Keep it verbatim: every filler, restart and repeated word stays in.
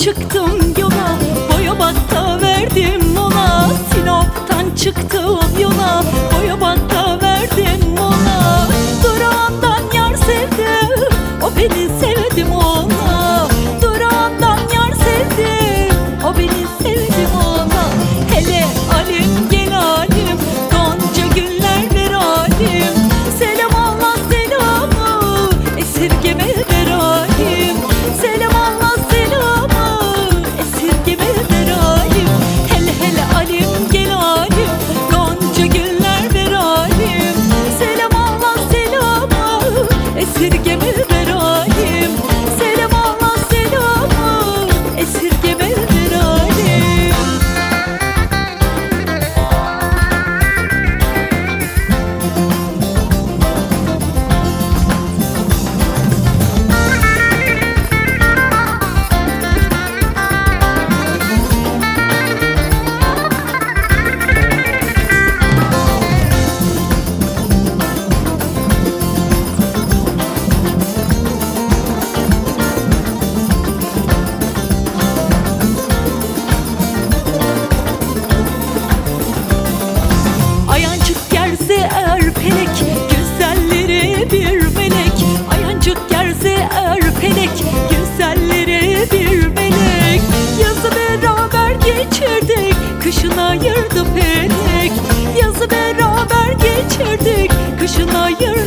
çıktım yola, boya batta verdim ona. Sinop'tan çıktım yola, boya batta verdim ona. Durağından yar sevdim, o beni sevdim ona. Durağından yar sevdim, o beni sevdim ona. Hele alim gel alim, gonca güller ver alim. Selam Allah selamı, esirgeme ver alim. Selam Allah selamı, esirgeme ver alim. Hele hele alim gel alim, gonca güller ver alim. Selam Allah selamı, esirgeme ver alim. Selam Allah selamı, esirgeme ver alim. Ayancık gerse eğer pelek, güzelleri bir melek. Ayancık gerse eğer pelek, güzelleri bir melek. Yazı beraber geçirdik, kışın ayırdı felek. Yazı beraber geçirdik, kışın ayırdı